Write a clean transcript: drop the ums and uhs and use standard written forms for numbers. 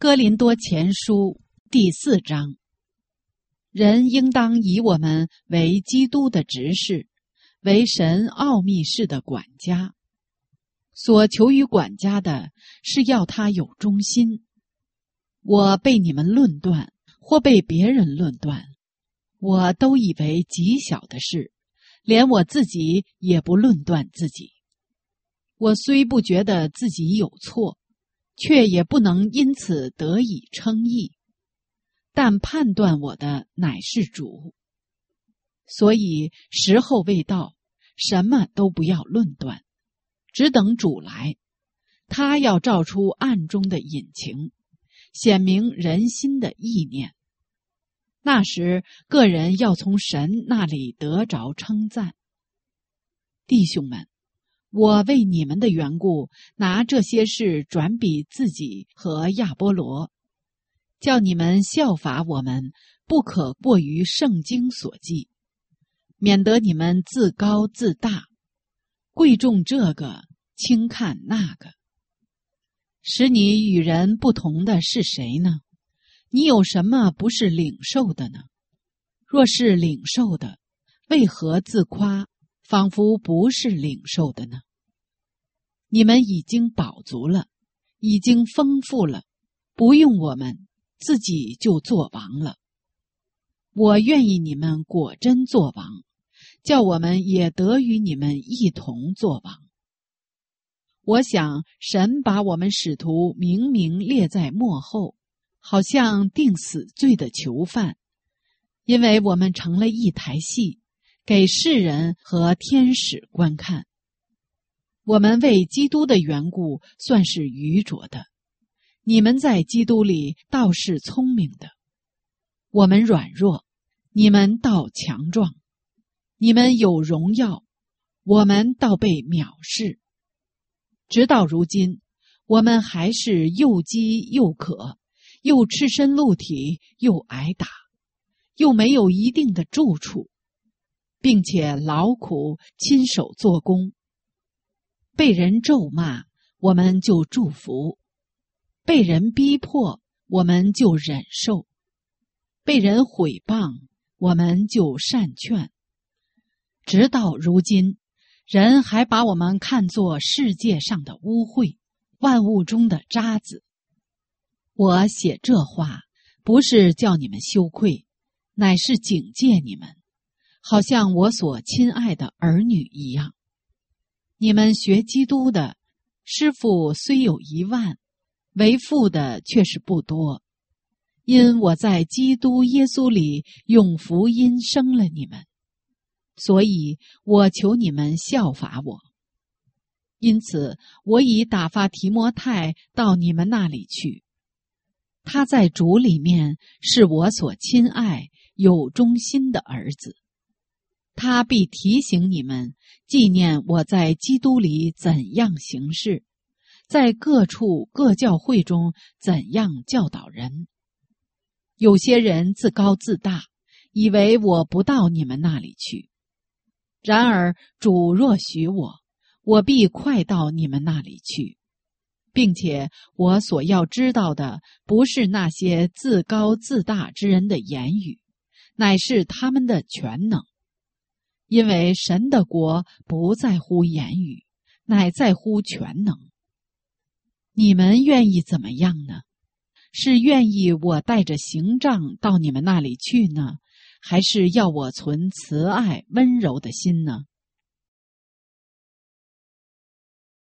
哥林多前书第4章，人应当以我们为基督的执事，为神奥秘事的管家。所求于管家的是要他有忠心。我被你们论断，或被别人论断，我都以为极小的事，连我自己也不论断自己。我虽不觉得自己有错，却也不能因此得以称义。但判断我的乃是主。所以时候未到，什么都不要论断，只等主来。他要照出暗中的隐情，显明人心的意念。那时个人要从神那里得着称赞。弟兄们，我为你们的缘故，拿这些事转比自己和亚波罗，叫你们效法我们，不可过于圣经所记，免得你们自高自大，贵重这个，轻看那个。使你与人不同的是谁呢？你有什么不是领受的呢？若是领受的，为何自夸，仿佛不是领受的呢？你们已经饱足了，已经丰富了，不用我们，自己就做王了。我愿意你们果真做王，叫我们也得与你们一同做王。我想神把我们使徒明明列在末后，好像定死罪的囚犯，因为我们成了一台戏，给世人和天使观看。我们为基督的缘故算是愚拙的，你们在基督里倒是聪明的。我们软弱，你们倒强壮；你们有荣耀，我们倒被藐视。直到如今，我们还是又饥又渴，又赤身露体，又挨打，又没有一定的住处，并且劳苦亲手做工。被人咒骂，我们就祝福；被人逼迫，我们就忍受；被人毁谤，我们就善劝。直到如今，人还把我们看作世界上的污秽，万物中的渣子。我写这话，不是叫你们羞愧，乃是警戒你们，好像我所亲爱的儿女一样。你们学基督的，师傅虽有10000，为父的却是不多。因我在基督耶稣里用福音生了你们，所以我求你们效法我。因此我已打发提摩太到你们那里去，他在主里面是我所亲爱有忠心的儿子。他必提醒你们，纪念我在基督里怎样行事，在各处各教会中怎样教导人。有些人自高自大，以为我不到你们那里去。然而主若许我，我必快到你们那里去，并且我所要知道的，不是那些自高自大之人的言语，乃是他们的全能。因为神的国不在乎言语，乃在乎全能。你们愿意怎么样呢？是愿意我带着刑杖到你们那里去呢，还是要我存慈爱温柔的心呢？